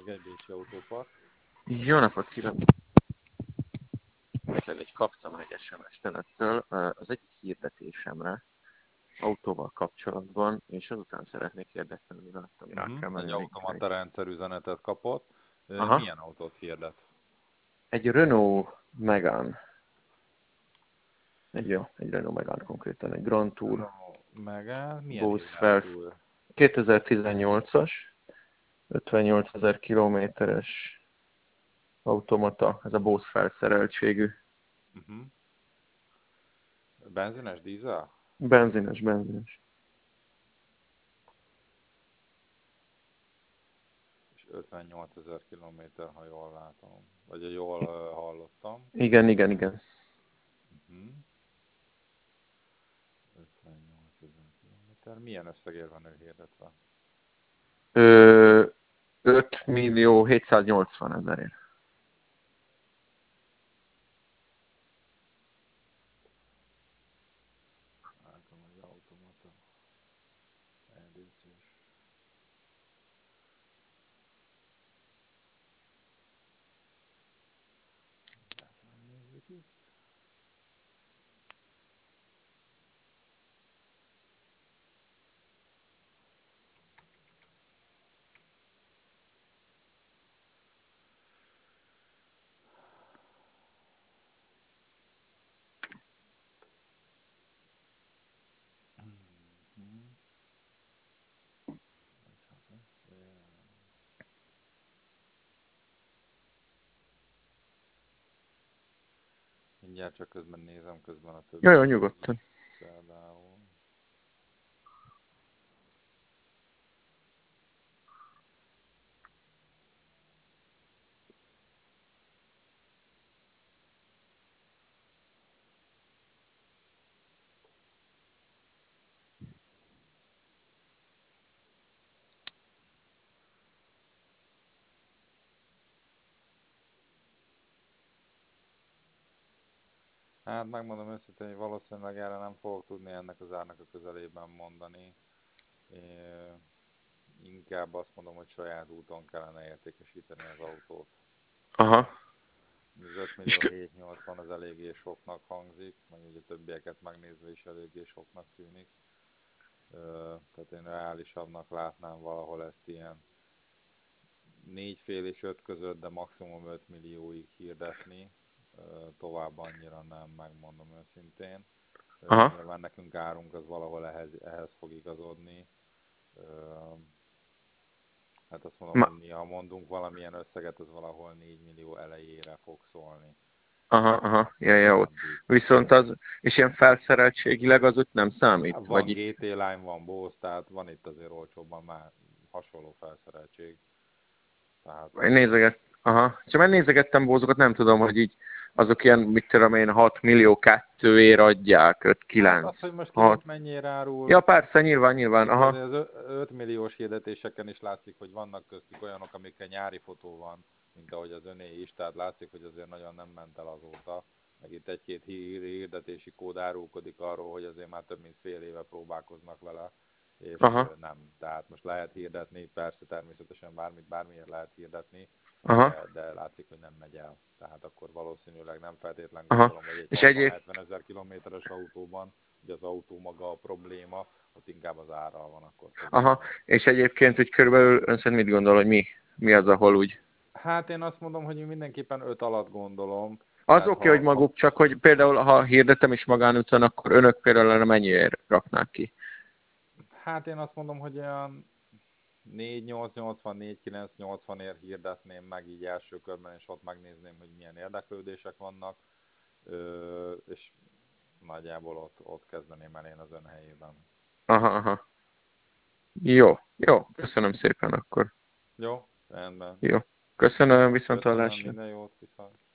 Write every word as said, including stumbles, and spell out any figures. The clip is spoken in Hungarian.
Gergely, Bécsi Autópark. Jó napot kívánok! Egy kaptam egy es em es-t önöktől az egyik hirdetésemre autóval kapcsolatban, és azután szeretnék érdeklődni rajta, ami rá Uh-huh. kell Egy menni. automata rendszer üzenetet kapott. Aha. Milyen autót hirdet? Egy Renault Megane. Egy, jó, egy Renault Megane konkrétan, egy Grand Tour. Megane, milyen Bose éven fel... túl? kétezer-tizennyolcas, ötvennyolcezer kilométeres automata, ez a Bose felszereltségű. Uh-huh. Benzines, dízel? Benzines, benzines. És ötvennyolcezer kilométer, ha jól látom. Vagy jól uh, hallottam. Igen, igen, igen. Uh-huh. ötvennyolcezer kilométer. Milyen összegért van ő hirdetve? Ö, öt millió hétszáznyolcvan ezerért. Látom, hogy automata é dé cés. Megnézzük itt. Uh-huh. Mindjárt csak közben nézem, közben a Jó, jó, többieket nyugodtan. is. Például. Hát megmondom őszintén, hogy valószínűleg erre nem fogok tudni ennek az árnak a közelében mondani. É, inkább azt mondom, hogy saját úton kellene értékesíteni az autót. Aha. Az öt És millió kö- hétszáznyolcvan az eléggé soknak hangzik, meg ugye a többieket megnézve is eléggé soknak tűnik. Ö, tehát én reálisabbnak látnám valahol ezt ilyen négy fél és öt között, de maximum öt millióig hirdetni. Ö, tovább annyira nem, megmondom őszintén. Ö, Aha. nyilván nekünk árunk az valahol ehhez, ehhez fog igazodni. Ö, hát azt mondom, Ma... hogy mi, ha mondunk valamilyen összeget, az valahol négy millió elejére fog szólni. Aha, aha. Ja, ja, ott. További. Viszont az, és ilyen felszereltségileg az ott nem számít? Hát Vagy van itt? gé té Line, van Bose, tehát van itt azért olcsóbban már hasonló felszereltség. Tehát Én nézeget... Aha. Csak már nézegettem bózokat, nem tudom, hogy így azok ilyen, mit tudom én, hat millió kettőért adják, öt hát az, kilenc hogy most ki hat. mit mennyire árul, Ja, persze, nyilván, nyilván, itt aha. azért az öt milliós hirdetéseken is látszik, hogy vannak köztük olyanok, amikkel nyári fotó van, mint ahogy az öné is, tehát látszik, hogy azért nagyon nem ment el azóta. Meg itt egy-két hirdetési kód árulkodik arról, hogy azért már több mint fél éve próbálkoznak vele, és Aha, nem. Tehát most lehet hirdetni, persze természetesen bármit, bármiért lehet hirdetni, aha, de, de látszik, hogy nem megy el. Tehát akkor valószínűleg nem feltétlen aha. gondolom, hogy egy És egyéb... hatvan-hetven ezer kilométeres autóban, hogy az autó maga a probléma, ott inkább az árral van akkor Aha. probléma. És egyébként úgy körülbelül ön szerint mit gondol, hogy mi, mi az, ahol úgy... Hát én azt mondom, hogy mindenképpen öt alatt gondolom. Az Tehát oké, okay, ha, hogy ha maguk, csak hogy például, ha hirdetem is magánúton, akkor önök például erre mennyiért raknák ki? hát én azt mondom, hogy olyan négy nyolc nyolcvan, négy kilenc nyolcvan ért hirdetném meg így első körben, és ott megnézném, hogy milyen érdeklődések vannak, Ö, és nagyjából ott, ott kezdeném el én az ön helyében. Aha, aha. Jó, jó, köszönöm szépen akkor. Jó, rendben. Jó. Köszönöm, Köszönöm, viszontlátásra. minden jót, viszont.